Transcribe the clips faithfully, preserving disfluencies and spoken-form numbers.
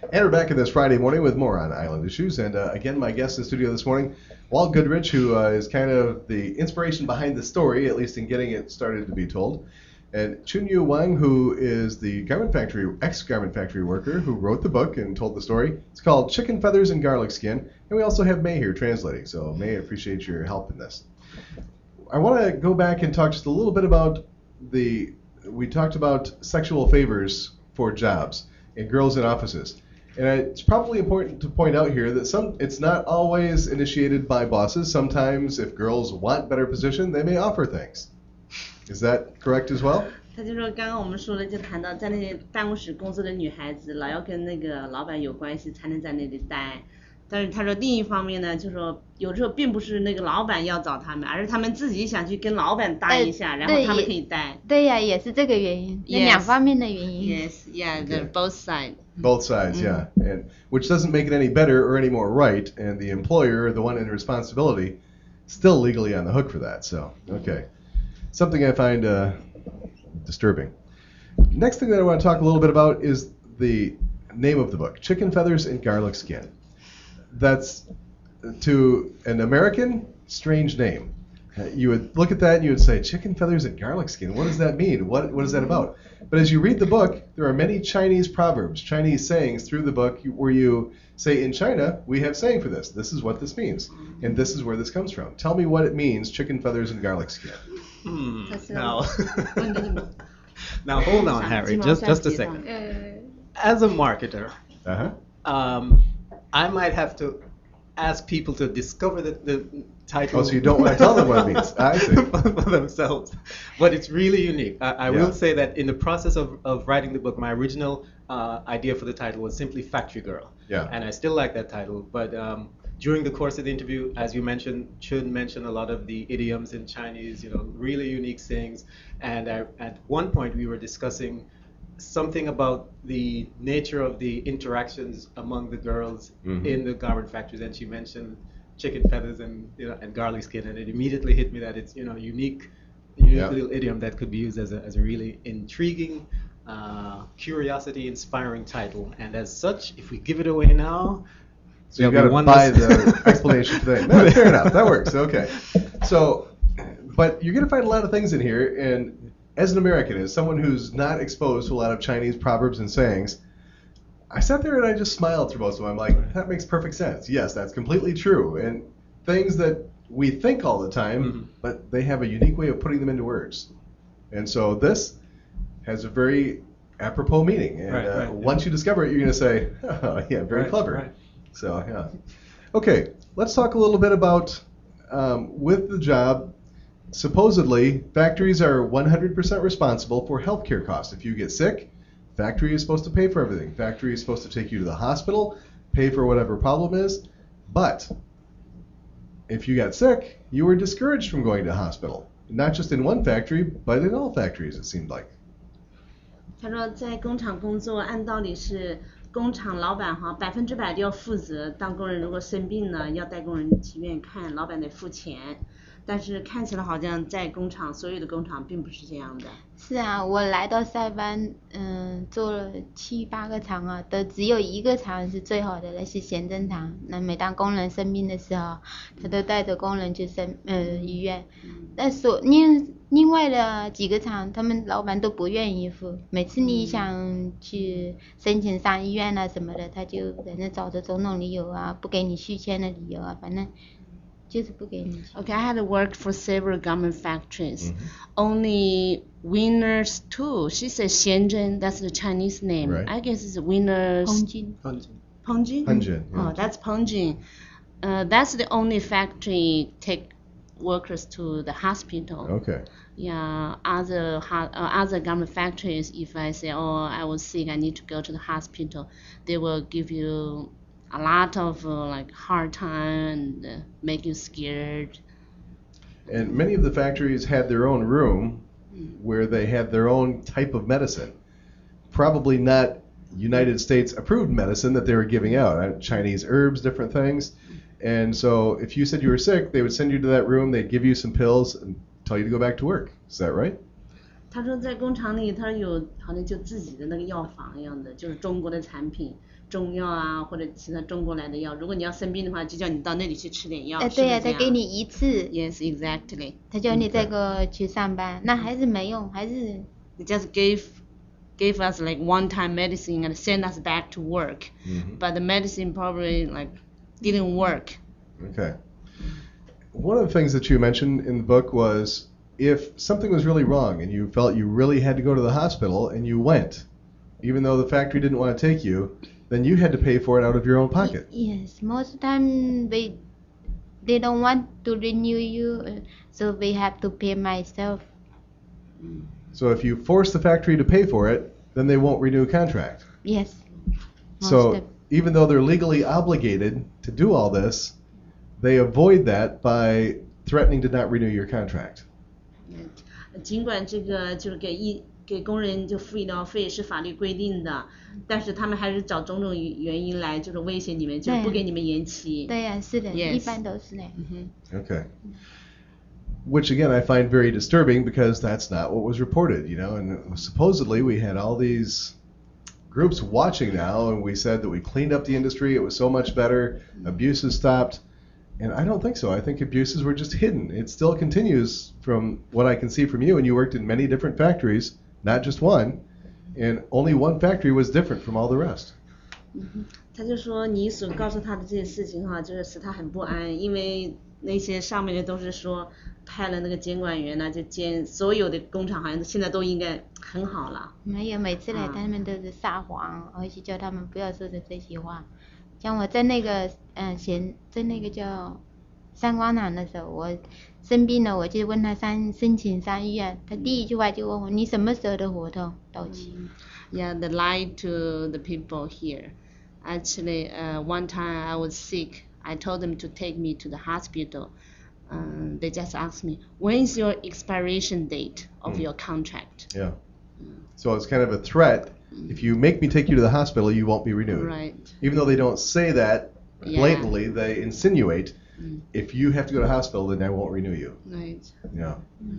And we're back in this Friday morning with more on Island Issues. And uh, again, my guest in the studio this morning, Walt Goodrich, who uh, is kind of the inspiration behind the story, at least in getting it started to be told. And Chunyu Wang, who is the garment factory, ex-garment factory worker who wrote the book and told the story. It's called Chicken Feathers and Garlic Skin. And we also have May here translating. So May, I appreciate your help in this. I want to go back and talk just a little bit about the, we talked about sexual favors for jobs and girls in offices. And it's probably important to point out here that some it's not always initiated by bosses. Sometimes if girls want better position, they may offer things. Is that correct as well? 他就说，刚刚我们说了，就谈到在那些办公室工作的女孩子，老要跟那个老板有关系才能在那里待。但是他说另一方面呢，就说有时候并不是那个老板要找他们，而是他们自己想去跟老板搭一下，然后他们可以待。 对呀，也是这个原因，那两方面的原因。 Yes, yeah, they're both sides. Both sides, yeah, and which doesn't make it any better or any more right, and the employer, the one in responsibility, still legally on the hook for that. So, okay, something I find uh, disturbing. Next thing that I want to talk a little bit about is the name of the book, Chicken Feathers and Garlic Skin. That's, to an American, strange name. Uh, you would look at that and you would say, chicken feathers and garlic skin, what does that mean? What What is that about? But as you read the book, there are many Chinese proverbs, Chinese sayings through the book where you say, in China, we have saying for this. This is what this means. And this is where this comes from. Tell me what it means, chicken feathers and garlic skin. Hmm. Now, now hold on, Harry, just, just a second. As a marketer, uh-huh. um, I might have to ask people to discover the, the title. Oh, so you don't want to tell them what it means. I see. For themselves. But it's really unique. I, I yeah. will say that in the process of, of writing the book, my original uh, idea for the title was simply Factory Girl. Yeah. And I still like that title. But um, during the course of the interview, as you mentioned, Chun mentioned a lot of the idioms in Chinese, you know, really unique things. And I, at one point we were discussing something about the nature of the interactions among the girls mm-hmm. in the garment factories, and she mentioned chicken feathers and you know and garlic skin, and it immediately hit me that it's you know unique, unique yeah. little idiom that could be used as a as a really intriguing, uh, curiosity-inspiring title. And as such, if we give it away now, so you got to buy the explanation today. No, fair enough, that works. Okay, so but you're gonna find a lot of things in here, and as an American, as someone who's not exposed to a lot of Chinese proverbs and sayings, I sat there and I just smiled through most of them. I'm like, that makes perfect sense. Yes, that's completely true. And things that we think all the time, mm-hmm. but they have a unique way of putting them into words. And so this has a very apropos meaning. And right, uh, right, once yeah. you discover it, you're going to say, oh, yeah, very right, clever. Right. So, yeah. Okay, let's talk a little bit about, um, with the job, supposedly, factories are one hundred percent responsible for healthcare costs. If you get sick, factory is supposed to pay for everything. Factory is supposed to take you to the hospital, pay for whatever problem is. But if you got sick, you were discouraged from going to hospital. Not just in one factory, but in all factories, it seemed like. 他说在工厂工作，按道理是工厂老板哈百分之百都要负责。当工人如果生病了，要带工人去医院看，老板得付钱。但是看起来好像在工厂，所有的工厂并不是这样的。 是啊，我来到塞班，嗯，做了七八个厂啊，都只有一个厂是最好的，那是行政厂。那每当工人生病的时候，他都带着工人去生呃医院。但所另另外的几个厂，他们老板都不愿意付。每次你想去申请上医院啊什么的，他就在那找着种种理由啊，不给你续签的理由啊，反正。 Okay, I had worked for several garment factories. Mm-hmm. Only Winners too. She said Shenzhen, that's the Chinese name. Right. I guess it's Winners. Pengjin. Pengjin? Pengjin. Yeah. Oh, that's Pengjin. Uh, that's the only factory take workers to the hospital. Okay. Yeah, other uh, other garment factories, if I say, oh, I was sick, I need to go to the hospital, they will give you a lot of uh, like hard time and uh, make you scared. And many of the factories had their own room mm. where they had their own type of medicine. Probably not United States approved medicine that they were giving out, uh, Chinese herbs, different things. And so if you said you were sick, they would send you to that room, they'd give you some pills and tell you to go back to work. Is that right? 他说在工厂里，他有好像就自己的那个药房一样的，就是中国的产品，中药啊或者其他中国来的药。如果你要生病的话，就叫你到那里去吃点药。 呃，对呀、 是不是这样他给你一次， Yes, exactly. 他叫你这个去上班，那还是没用，还是 They just gave gave us like one-time medicine and send us back to work, Mhm. but the medicine probably like didn't work. Okay. One of the things that you mentioned in the book was if something was really wrong and you felt you really had to go to the hospital and you went, even though the factory didn't want to take you, then you had to pay for it out of your own pocket. Yes, most time they they don't want to renew you, uh, so we have to pay myself. So if you force the factory to pay for it, then they won't renew a contract. Yes. Most So of- even though they're legally obligated to do all this, they avoid that by threatening to not renew your contract. 嗯，尽管这个就是给医给工人就付医疗费是法律规定的，但是他们还是找种种原因来就是威胁你们，就是不给你们延期。 对呀、是的， Yes. 一般都是的。 嗯哼。 Okay. Which again I find very disturbing because that's not what was reported, you know, and supposedly we had all these groups watching now and we said that we cleaned up the industry, it was so much better, abuses stopped, and I don't think so. I think abuses were just hidden. It still continues from what I can see from you, and you worked in many different factories, not just one, and only one factory was different from all the rest. 他就说你所告诉他的这些事情哈，就是使他很不安，因为那些上面的都是说派了那个监管员呢，就监所有的工厂好像现在都应该很好了。 没有，每次来啊他们都是撒谎，而且叫他们不要说的这些话。像我在那个嗯闲在那个叫三光堂的时候，我生病了，我就问他上申请上医院，他第一句话就问我你什么时候的合同到期？ Yeah, they lied to the people here. Actually, uh, one time I was sick. I told them to take me to the hospital. Um, they just asked me, when is your expiration date of Mm. your contract? Yeah. So it's kind of a threat. If you make me take you to the hospital, you won't be renewed. Right. Even though they don't say that Yeah. blatantly, they insinuate, Mm. if you have to go to hospital, then I won't renew you. Right. Yeah.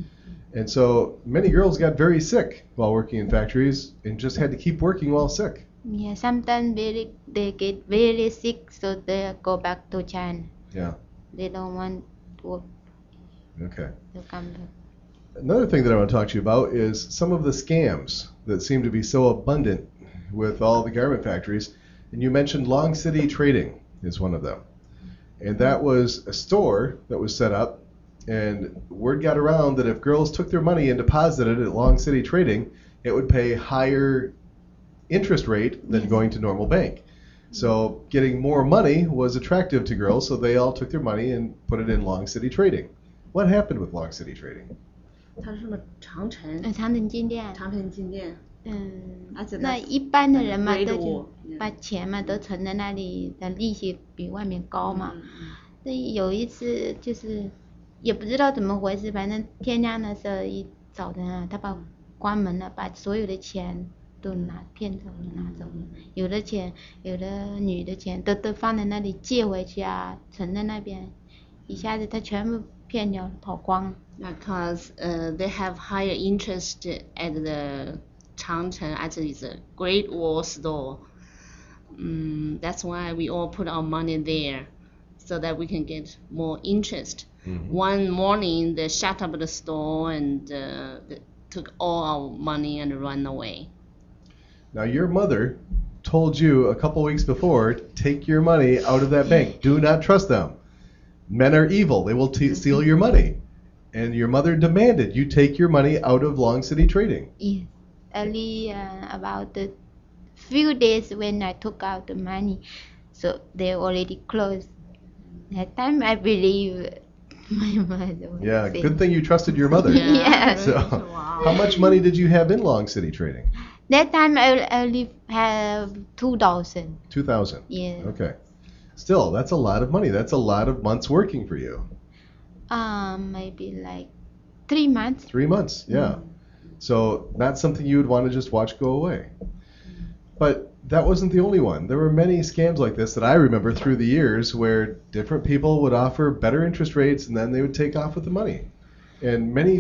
And so many girls got very sick while working in factories and just had to keep working while sick. Yeah, sometimes very they get very sick, so they go back to China. Yeah. They don't want to work, Okay. to come back. Another thing that I want to talk to you about is some of the scams that seem to be so abundant with all the garment factories. And you mentioned Long City Trading is one of them. And that was a store that was set up, and word got around that if girls took their money and deposited it at Long City Trading, it would pay higher interest rate than Yes. going to normal bank. So getting more money was attractive to girls, so they all took their money and put it in Long City Trading. What happened with Long City Trading? 他是什么长城？ 呃，长城金店， 长城金店。 嗯而且， 那它一般的人嘛， 围着都就我嗯把钱嘛都存在那里，的利息比外面高嘛。 嗯嗯所以有一次就是也不知道怎么回事，反正天亮的时候一早晨啊，他把关门了，把所有的钱都拿骗走了，拿走了。有的钱，有的女的钱都都放在那里借回去啊，存在那边，一下子他全部骗掉了，跑光了。 Because uh, they have higher interest at the Changcheng, actually it's a Great Wall store. Mm, that's why we all put our money there, so that we can get more interest. Mhm. One morning they shut up the store and uh, they took all our money and ran away. Now, your mother told you a couple weeks before, take your money out of that bank. Do not trust them. Men are evil. They will t- steal your money. And your mother demanded you take your money out of Long City Trading. Yes, early uh, about the few days when I took out the money, so they already closed. That time I believe my mother was Yeah, saying- good thing you trusted your mother. Yes. So, Wow. how much money did you have in Long City Trading? That time I only have two thousand. two thousand. Yeah. Okay. Still, that's a lot of money. That's a lot of months working for you. Um, maybe like three months. Three months, yeah. So not something you would want to just watch go away. But that wasn't the only one. There were many scams like this that I remember through the years where different people would offer better interest rates and then they would take off with the money. And many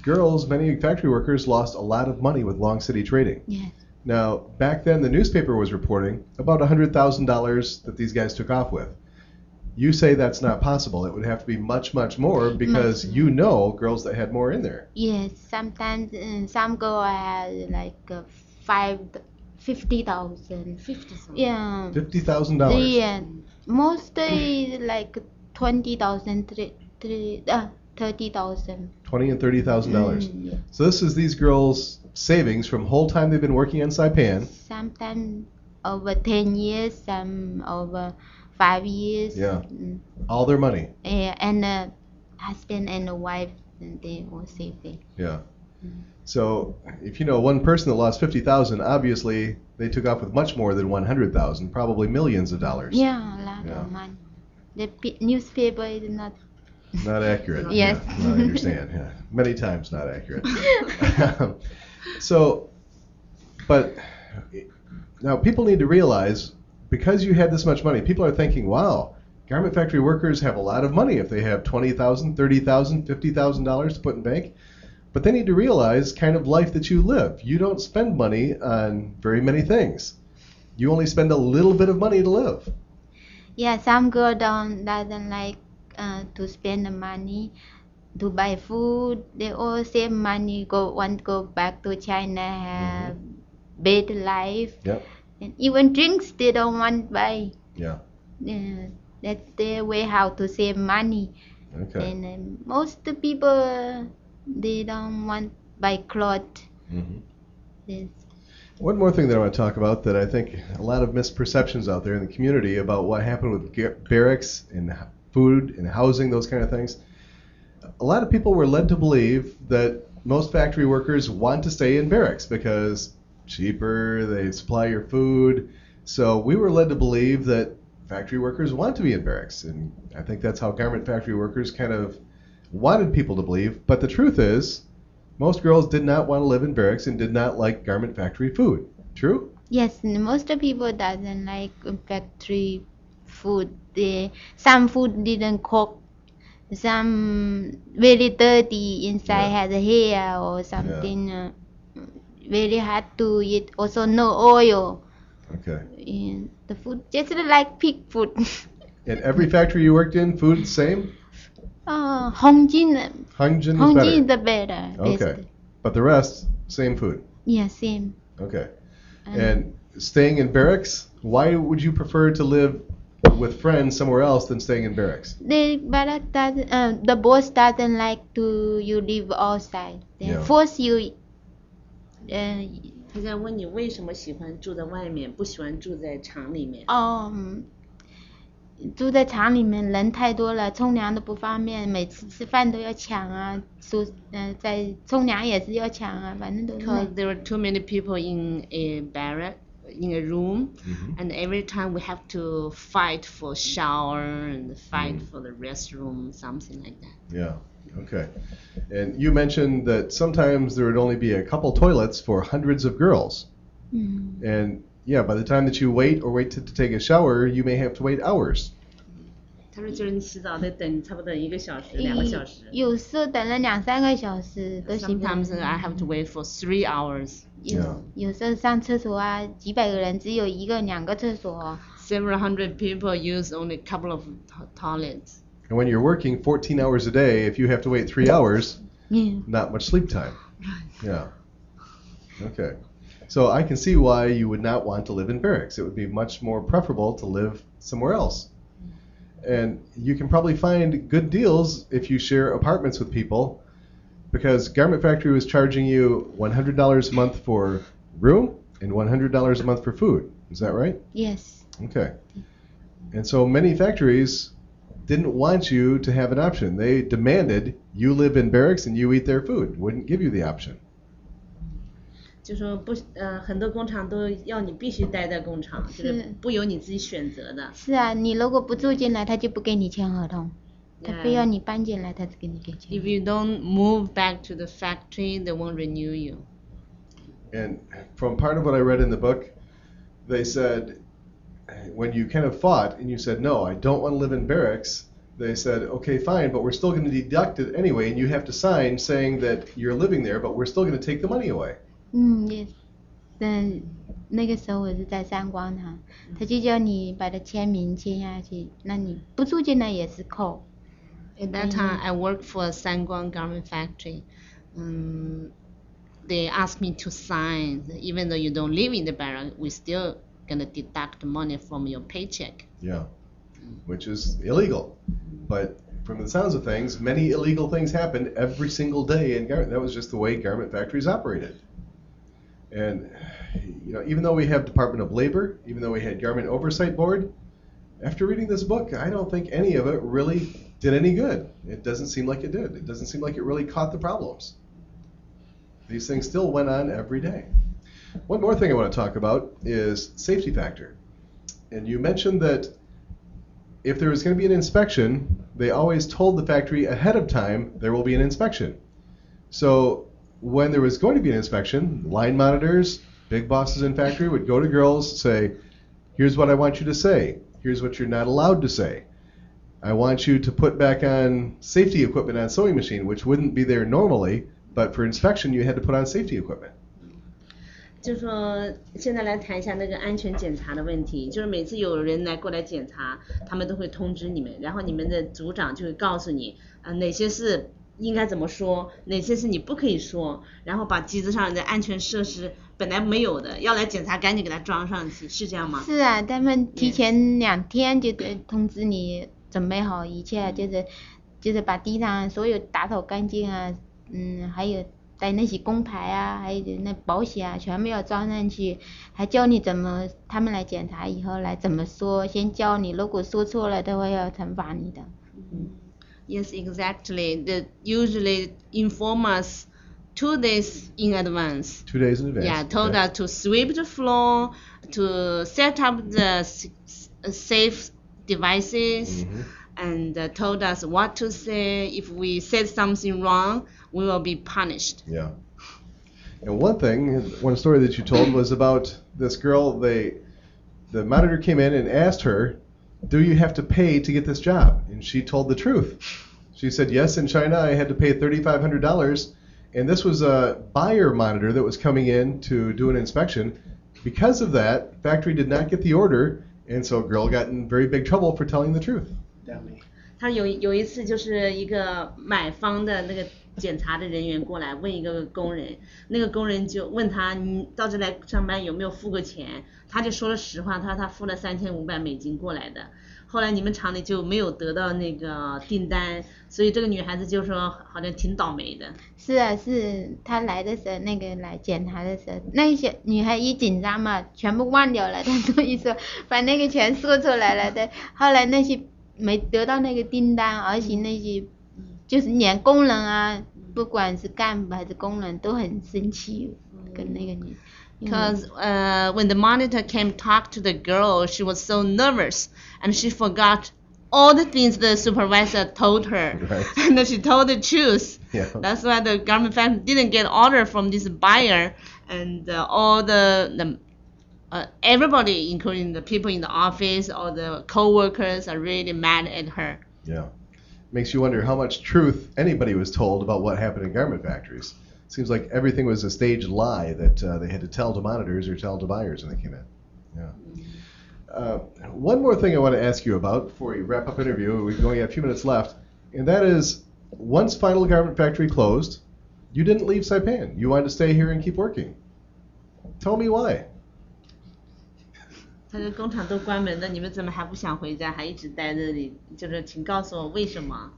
girls, many factory workers, lost a lot of money with long city trading. Yes. Now, back then, the newspaper was reporting about one hundred thousand dollars that these guys took off with. You say that's not possible. It would have to be much, much more because Much. you know girls that had more in there. Yes, sometimes uh, some girl have like uh, five, fifty thousand. fifty something. Yeah. fifty thousand dollars. Yeah. Most is like twenty thousand, three, three, uh, thirty thousand. twenty and thirty thousand dollars. Mm, yeah. So this is these girls' savings from whole time they've been working in Saipan. Sometimes over ten years, some over five years. Yeah. Mm. All their money. Yeah, and uh, husband and the wife, they all saving. Yeah. So if you know one person that lost fifty thousand, obviously they took off with much more than one hundred thousand, probably millions of dollars. Yeah, a lot Yeah. of money. The p- newspaper is not. Not accurate. Yes. Yeah, no, I understand. Yeah. Many times not accurate. So, but now people need to realize because you had this much money, people are thinking, wow, garment factory workers have a lot of money if they have twenty thousand dollars, thirty thousand dollars, fifty thousand dollars to put in bank. But they need to realize kind of life that you live. You don't spend money on very many things. You only spend a little bit of money to live. Yeah, some girl don't doesn't like uh, to spend the money to buy food. They all save money. Go want go back to China, have better life, Yep. and even drinks they don't want buy. Yeah. Uh, that's their way how to save money. Okay. And um, most the people uh, they don't want buy clothes. hmm Yes. One more thing that I want to talk about that I think a lot of misperceptions out there in the community about what happened with ga- barracks and h- food and housing, those kind of things. A lot of people were led to believe that most factory workers want to stay in barracks because cheaper, they supply your food. So we were led to believe that factory workers want to be in barracks. And I think that's how garment factory workers kind of wanted people to believe. But the truth is, most girls did not want to live in barracks and did not like garment factory food. True? Yes, n- most of people doesn't like uh, factory food. They, some food didn't cook. Some very dirty inside Yeah. has a hair or something. Uh, very hard to eat. Also no oil. Okay. And the food just like pig food. And every factory you worked in, food the same? uh, Hongjin, Hungjin is Hongjin is better. the better. Okay. Best. But the rest, same food. Yeah, same. Okay. Um, And staying in barracks, why would you prefer to live with friends somewhere else than staying in barracks? The barrack doesn't, uh, the boss doesn't like to you live outside. They Yeah. force you. Uh, 他在问你为什么喜欢住在外面，不喜欢住在厂里面。 哦，住在厂里面人太多了，冲凉都不方便，每次吃饭都要抢啊，宿呃在冲凉也是要抢啊，反正都是 Because there were too many people in a barrack, in a room, Mhm. and every time we have to fight for shower and fight Mm. for the restroom, something like that. Yeah. Okay. And you mentioned that sometimes there would only be a couple toilets for hundreds of girls. 嗯 And yeah, by the time that you wait or wait to, to take a shower, you may have to wait hours. 他说就是你洗澡得等差不多一个小时、两个小时。 有时候等了两三个小时都洗不 Sometimes I have to wait for three hours. 有 Yeah. 有时候上厕所啊，几百个人只有一个两个厕所哦， Several hundred people use only a couple of to- toilets. And when you're working fourteen hours a day, if you have to wait three hours, 嗯 not much sleep time. Yeah. Okay. So I can see why you would not want to live in barracks. It would be much more preferable to live somewhere else. And you can probably find good deals if you share apartments with people because Garment Factory was charging you one hundred dollars a month for room and one hundred dollars a month for food. Is that right? yes Okay. And so many factories didn't want you to have an option. They demanded you live in barracks and you eat their food, wouldn't give you the option. 就说不，呃，很多工厂都要你必须待在工厂，就是是不由你自己选择的。 是啊，你如果不住进来，他就不给你签合同，他 Yeah. 非要你搬进来，他才给你给签。 If you don't move back to the factory, they won't renew you. And from part of what I read in the book, they said when you kind of fought and you said, no, I don't want to live in barracks, they said, okay, fine, but we're still going to deduct it anyway, and you have to sign saying that you're living there, but we're still going to take the money away. 嗯，也，嗯，那个时候我是在三光堂，他就叫你把它签名签下去，那你不住进来也是扣。 At that time, I worked for Sangwon Garment Factory. Um, they asked me to sign, even though you don't live in the barrack, we're still gonna deduct money from your paycheck. Yeah, which is illegal. But from the sounds of things, many illegal things happened every single day in garment. That was just the way garment factories operated. And you know, even though we have Department of Labor, even though we had Garment Oversight Board, after reading this book, I don't think any of it really did any good. It doesn't seem like it did. It doesn't seem like it really caught the problems. These things still went on every day. One more thing I want to talk about is safety factor. And you mentioned that if there was going to be an inspection, they always told the factory ahead of time there will be an inspection. So when there was going to be an inspection, line monitors, big bosses in factory would go to girls, say, here's what I want you to say. Here's what you're not allowed to say. I want you to put back on safety equipment on sewing machine, which wouldn't be there normally, but for inspection you had to put on safety equipment. 就说现在来谈一下那个安全检查的问题，就是每次有人来过来检查，他们都会通知你们，然后你们的组长就会告诉你，呃，哪些是应该怎么说，哪些是你不可以说，然后把机子上的安全设施本来没有的，要来检查赶紧给它装上去，是这样吗？ 是啊，他们提前两天就得通知你准备好一切，就是就是把地上所有打扫干净啊，嗯，还有带那些工牌啊，还有那保险啊，全部要装上去，还教你怎么他们来检查以后来怎么说，先教你，如果说错了，他会要惩罚你的。嗯。 Yes, exactly. They usually inform us two days in advance. Two days in advance. Yeah, told okay. us to sweep the floor, to set up the safe devices, mm-hmm. and uh, told us what to say. If we said something wrong, we will be punished. Yeah. And one thing, one story that you told was about this girl. They, the monitor came in and asked her, do you have to pay to get this job? And she told the truth. She said, yes, in China I had to pay thirty-five hundred dollars, and this was a buyer monitor that was coming in to do an inspection. Because of that, factory did not get the order, and so girl got in very big trouble for telling the truth. 他有有一次就是一个买方的那个检查的人员过来问一个工人，那个工人就问他，你到这来上班有没有付过钱？他就说了实话，他说他付了三千五百美金过来的。后来你们厂里就没有得到那个订单，所以这个女孩子就说好像挺倒霉的。 是啊，是她来的时候，那个来检查的时候，那些女孩一紧张嘛，全部忘掉了，她所以说把那个全说出来了的。后来那些没得到那个订单，而且那些就是连工人啊，不管是干部还是工人都很生气，跟那个女。 Because uh, when the monitor came talk to the girl, she was so nervous and she forgot all the things the supervisor told her. Right. And then she told the truth. Yeah. That's why the garment factory didn't get order from this buyer, and uh, all the, the uh, everybody, including the people in the office or the co-workers, are really mad at her. Yeah. Makes you wonder how much truth anybody was told about what happened in garment factories. Seems like everything was a staged lie that uh, they had to tell to monitors or tell to buyers when they came in. Yeah. Uh, one more thing I want to ask you about before we wrap up interview. We've only got a few minutes left, and that is, once Final Garment Factory closed, you didn't leave Saipan. You wanted to stay here and keep working. Tell me why. 他说工厂都关门了，你们怎么还不想回家，还一直待这里？就是请告诉我为什么？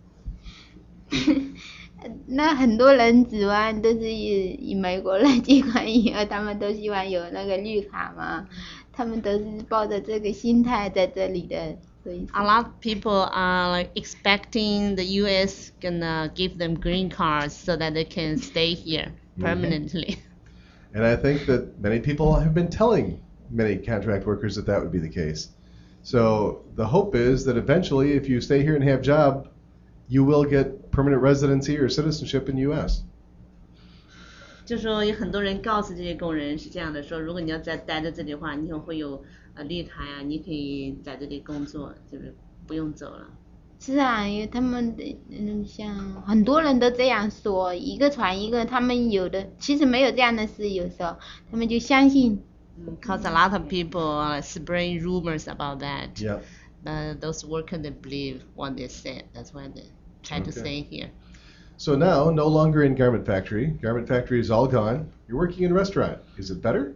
那很多人指望都是以以美国来接管以后，他们都希望有那个绿卡嘛，他们都是抱着这个心态在这里的，所以。 A lot of people are like expecting the U S gonna give them green cards so that they can stay here permanently. Mm-hmm. And I think that many people have been telling many contract workers that that would be the case. So the hope is that eventually, if you stay here and have a job, you will get permanent residency or citizenship in U S. 就说有很多人告诉这些工人是这样的，说如果你要再待在这里的话，你以后会有呃绿卡呀，你可以在这里工作，就是不用走了。 是啊，因为他们的嗯，像很多人都这样说，一个传一个，他们有的其实没有这样的事，有时候他们就相信。 Because a lot of people uh, spreading rumors about that. Yeah. Uh, those workers they believe what they said. That's why they try to Okay. say here. So now, no longer in garment factory. Garment factory is all gone. You're working in a restaurant. Is it better?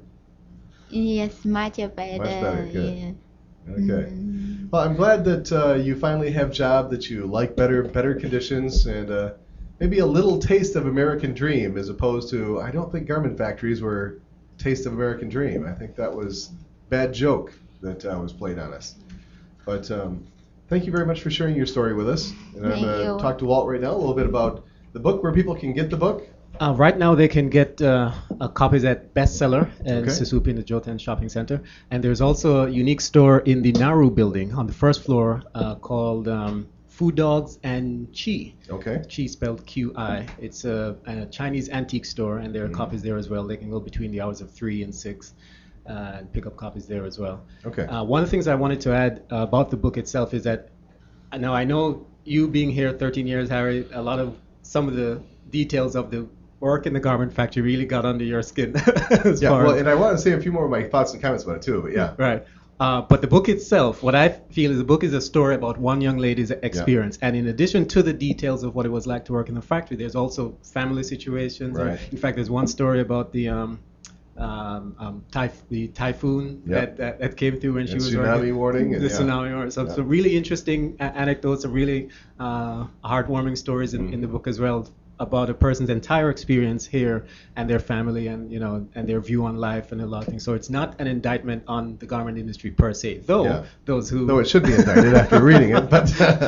Yes, much better. Much better, good. Yeah. Okay. Mm. Well, I'm glad that uh, you finally have a job that you like better, better conditions, and uh, maybe a little taste of American dream as opposed to, I don't think garment factories were taste of American dream. I think that was bad joke that uh, was played on us. But um, thank you very much for sharing your story with us. And I'm Thank going you. to talk to Walt right now a little bit about the book, where people can get the book. Uh, right now, they can get uh, uh, copies at Bestseller and Okay. Susupi in the Jotan Shopping Center. And there's also a unique store in the Naru building on the first floor uh, called um, Food Dogs and Chi. Okay. Chi spelled Q I. It's a, a Chinese antique store, and there are Mhm. copies there as well. They can go between the hours of three and six uh, and pick up copies there as well. Okay. Uh, one of the things I wanted to add uh, about the book itself is that uh, now I know you being here thirteen years, Harry, a lot of some of the details of the work in the garment factory really got under your skin. as Yeah, far well, as- and I want to say a few more of my thoughts and comments about it too, but yeah. Right. Uh, but the book itself, what I feel is the book is a story about one young lady's experience. And in addition to the details of what it was like to work in the factory, there's also family situations. And Right. in fact, there's one story about the um, um, um, typh- the typhoon Yep. that, that, that came through when she And was tsunami working. warning and The yeah. tsunami warning. So, Yeah. so really interesting a- anecdotes, and really uh, heartwarming stories in, in the Mhm. book as well, about a person's entire experience here and their family, and you know, and their view on life and a lot of things. So it's not an indictment on the garment industry per se, though Yeah. those who Though it should be indicted after reading it, but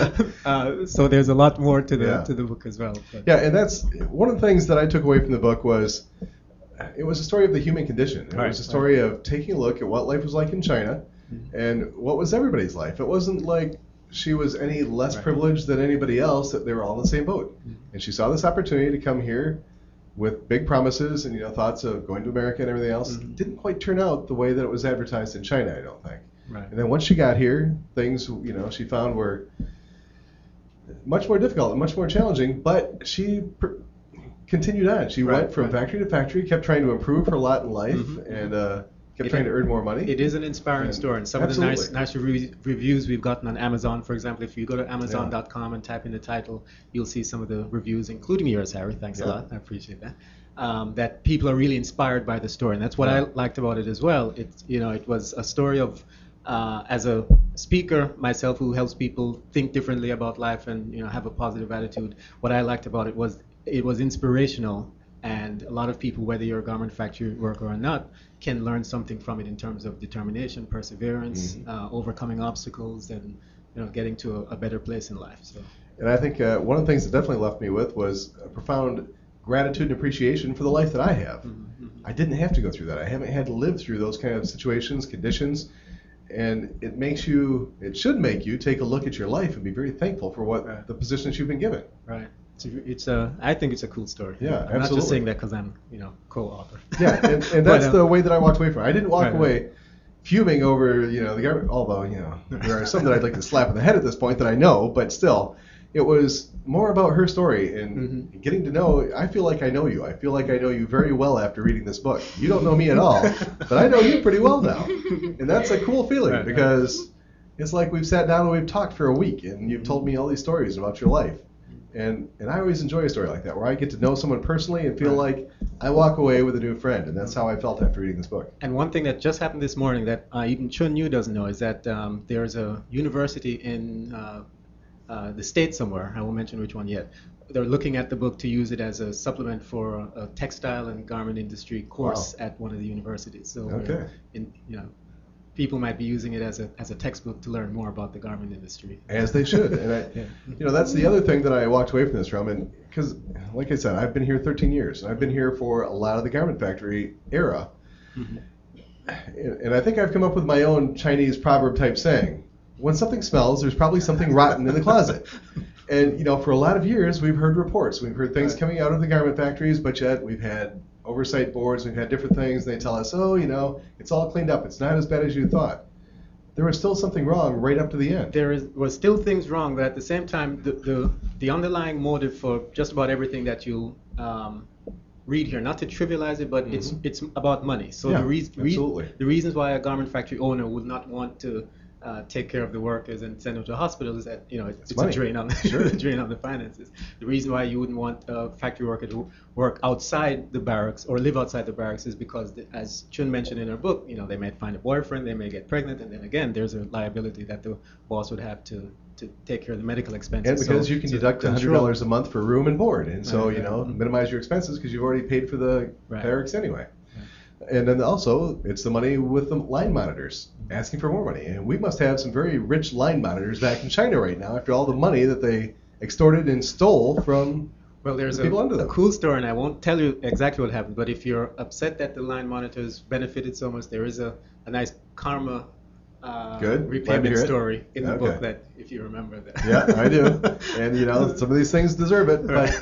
uh, so there's a lot more to the Yeah. to the book as well. But- yeah, and that's one of the things that I took away from the book was it was a story of the human condition. It Right, was a story of taking a look at what life was like in China Mhm. and what was everybody's life. It wasn't like she was any less Right. privileged than anybody else, that they were all in the same boat. Mhm. And she saw this opportunity to come here with big promises and you know thoughts of going to America and everything else. Mhm. Didn't quite turn out the way that it was advertised in China, I don't think. Right. And then once she got here, things you know she found were much more difficult and much more challenging. But she pr- continued on. She Right, went from right. factory to factory, kept trying to improve her lot in life, Mhm. and uh, kept It- trying to earn more money. It is an inspiring And- story, and some absolutely. of the nice, nice reviews, reviews we've gotten on Amazon, for example. If you go to Amazon dot com and type in the title, you'll see some of the reviews, including yours, Harry. Thanks Yeah. a lot. I appreciate that. Um, that people are really inspired by the story, and that's what Yeah. I liked about it as well. It's you know, it was a story of uh, as a speaker myself who helps people think differently about life and you know have a positive attitude. What I liked about it was it was inspirational. And a lot of people, whether you're a garment factory worker or not, can learn something from it in terms of determination, perseverance, Mhm. uh, overcoming obstacles, and you know, getting to a, a better place in life. So, And I think uh, one of the things that definitely left me with was a profound gratitude and appreciation for the life that I have. mhm. I didn't have to go through that. I haven't had to live through those kind of situations, conditions, and it makes you, it should make you take a look at your life and be very thankful for what Right. the positions you've been given. right. It's a, it's a, I think it's a cool story. Yeah, I'm not absolutely. just saying that because I'm, you know, co-author. Yeah, and, and But, that's uh, the way that I walked away from it. I didn't walk Right, right. away fuming over, you know, the government, although, you know, there are some that I'd like to slap in the head at this point that I know, but still, it was more about her story and Mhm. getting to know, I feel like I know you. I feel like I know you very well after reading this book. You don't know me at all, but I know you pretty well now. And that's a cool feeling Right, right. because it's like we've sat down and we've talked for a week and you've told me all these stories about your life. And and I always enjoy a story like that where I get to know someone personally and feel Right. like I walk away with a new friend. And that's how I felt after reading this book. And one thing that just happened this morning that uh, even Chun Yu doesn't know is that um, there's a university in uh, uh, the States somewhere, I won't mention which one yet. They're looking at the book to use it as a supplement for a, a textile and garment industry course Wow. at one of the universities. So, Okay. uh, in, you know, people might be using it as a as a textbook to learn more about the garment industry. As they should. And I, Yeah. you know, that's the other thing that I walked away from this from. And because, like I said, I've been here thirteen years. And I've been here for a lot of the garment factory era. Mhm. And, and I think I've come up with my own Chinese proverb type saying. When something smells, there's probably something rotten in the closet. And, you know, for a lot of years, we've heard reports. We've heard things Right. coming out of the garment factories, but yet we've had oversight boards, we've had different things. And they tell us, oh, you know, it's all cleaned up. It's not as bad as you thought. there was still something wrong right up to the end. There is, was still things wrong, but at the same time, the, the, the underlying motive for just about everything that you um, read here, not to trivialize it, but mm-hmm. it's it's about money. So yeah, the, re- absolutely. re- the reasons why a garment factory owner would not want to uh, take care of the workers and send them to a hospital is that, you know, it's, it's a drain on the sure. drain on the finances. The reason why you wouldn't want a factory worker to work outside the barracks or live outside the barracks is because, the, as Chun mentioned in her book, you know, they might find a boyfriend, they may get pregnant, and then again, there's a liability that the boss would have to to take care of the medical expenses. And because so, you can so deduct one hundred dollars a month for room and board, and so, right, you know, right. minimize your expenses because you've already paid for the right. barracks anyway. And then also, it's the money with the line monitors, asking for more money. And we must have some very rich line monitors back in China right now after all the money that they extorted and stole from well, there's the people a, under them. a cool story, and I won't tell you exactly what happened, but if you're upset that the line monitors benefited so much, there is a, a nice karma uh, Good. repayment story in the okay. book that, if you remember that. Yeah, I do. And, you know, some of these things deserve it. But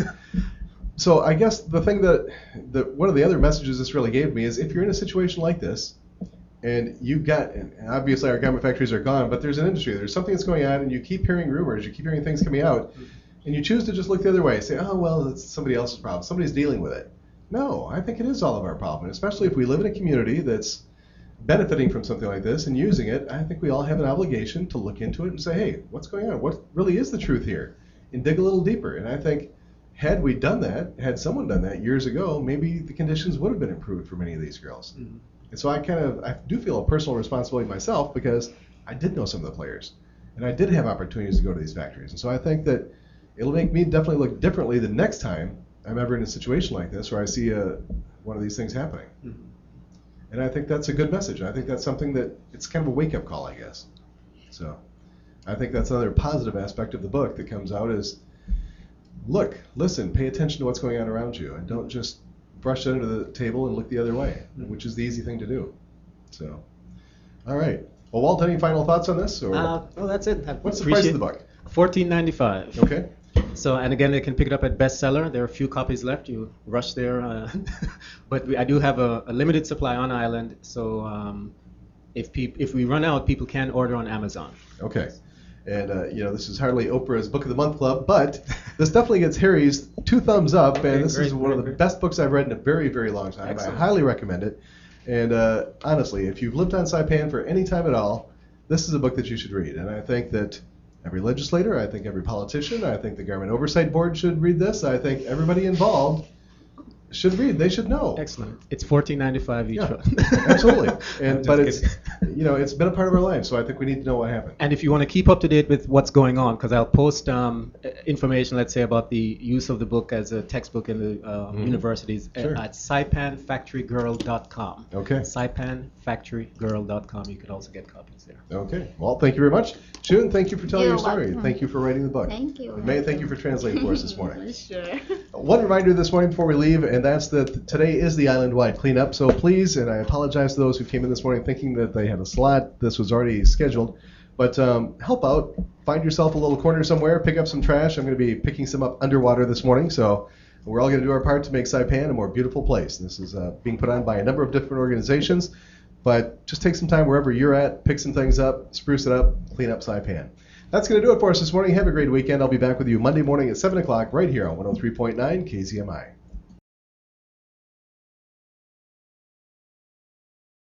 so I guess the thing that, that one of the other messages this really gave me is if you're in a situation like this and you've got, and obviously our garment factories are gone, but there's an industry, there's something that's going on and you keep hearing rumors, you keep hearing things coming out, and you choose to just look the other way, say, oh, well, it's somebody else's problem, somebody's dealing with it. No, I think it is all of our problem, especially if we live in a community that's benefiting from something like this and using it. I think we all have an obligation to look into it and say, hey, what's going on? What really is the truth here? And dig a little deeper. And I think had we done that, had someone done that years ago, maybe the conditions would have been improved for many of these girls. Mm-hmm. And so I kind of, I do feel a personal responsibility myself because I did know some of the players and I did have opportunities to go to these factories. And so I think that it'll make me definitely look differently the next time I'm ever in a situation like this where I see a, one of these things happening. Mm-hmm. And I think that's a good message. I think that's something that, it's kind of a wake-up call, I guess. So I think that's another positive aspect of the book that comes out is, look, listen, pay attention to what's going on around you, and don't just brush it under the table and look the other way, which is the easy thing to do. So, all right. Well, Walt, any final thoughts on this? Or uh, well, that's it. I What's the price of the book? fourteen ninety-five. Okay. So, and again, they can pick it up at Bestseller. There are a few copies left. You rush there. Uh, but we, I do have a, a limited supply on island. So um, if peop- if we run out, people can order on Amazon. Okay. And, uh, you know, this is hardly Oprah's Book of the Month Club, but this definitely gets Harry's two thumbs up. And okay, this great, is one great, of the great. best books I've read in a very, very long time. Excellent. I highly recommend it. And uh, honestly, if you've lived on Saipan for any time at all, this is a book that you should read. And I think that every legislator, I think every politician, I think the Garment Oversight Board should read this. I think everybody involved should read. They should know. Excellent. It's fourteen ninety-five each Yeah, one. absolutely. And Just but it's, kidding. you know, it's been a part of our lives, so I think we need to know what happened. And if you want to keep up to date with what's going on, because I'll post um, information, let's say, about the use of the book as a textbook in the uh, Mhm. universities Sure. at saipan factory girl dot com. Okay. saipan factory girl dot com. You could also get copies there. Okay. Well, thank you very much. June, thank you for telling You're your story. welcome. Thank you for writing the book. Thank you. And May, thank you for translating for us this morning. Sure. One reminder this morning before we leave, and that's that today is the island-wide cleanup. So please, and I apologize to those who came in this morning thinking that they had a slot. This was already scheduled. But um, help out. Find yourself a little corner somewhere. Pick up some trash. I'm going to be picking some up underwater this morning. So we're all going to do our part to make Saipan a more beautiful place. This is uh, being put on by a number of different organizations. But just take some time wherever you're at, pick some things up, spruce it up, clean up Saipan. That's going to do it for us this morning. Have a great weekend. I'll be back with you Monday morning at seven o'clock right here on one oh three point nine K Z M I.